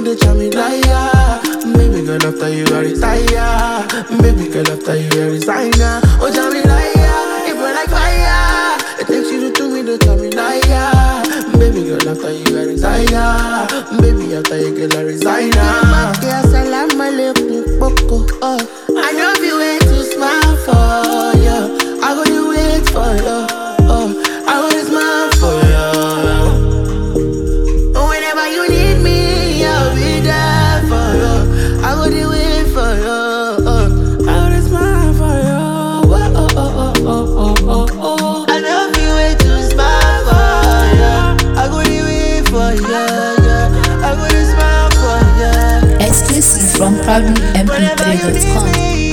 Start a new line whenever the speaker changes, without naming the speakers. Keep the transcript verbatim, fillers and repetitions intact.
they try me liar. Baby girl, after you I retire. Baby girl, after you I resign. Oh, try me liar, it burn like fire. It takes you to me, they try me liar. Baby girl, after you I retire. Baby, after you girl I resign. Yes, salam alaikum, boko. Oh, I know you wait to smile for you. I go to wait for you. Oh, I go to smile for you. Whenever you need me, I'll be there for you. I go to wait for you. Oh, I go to smile for you. Oh, oh, oh, oh, oh, oh, oh. I know you wait to smile for you. I go to wait for you. Yeah. I go to smile for you.
Exclusive from proudly m p three dot com.